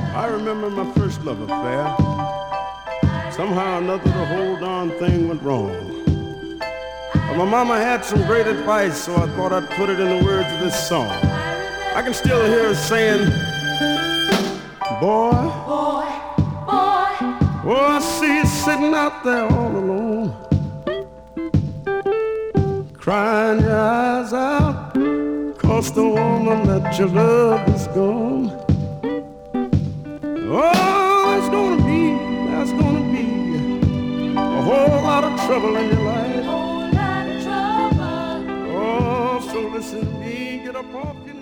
I remember my first love affair. Somehow or another the whole darn thing went wrong. But my mama had some great advice, so I thought I'd put it in the words of this song. I can still hear her saying, boy, boy, boy. Oh, I see you sitting out there all alone, crying your eyes out, 'cause the woman that you love is gone. Oh, there's gonna be a whole lot of trouble in your life. Oh, so listen to me, get up off your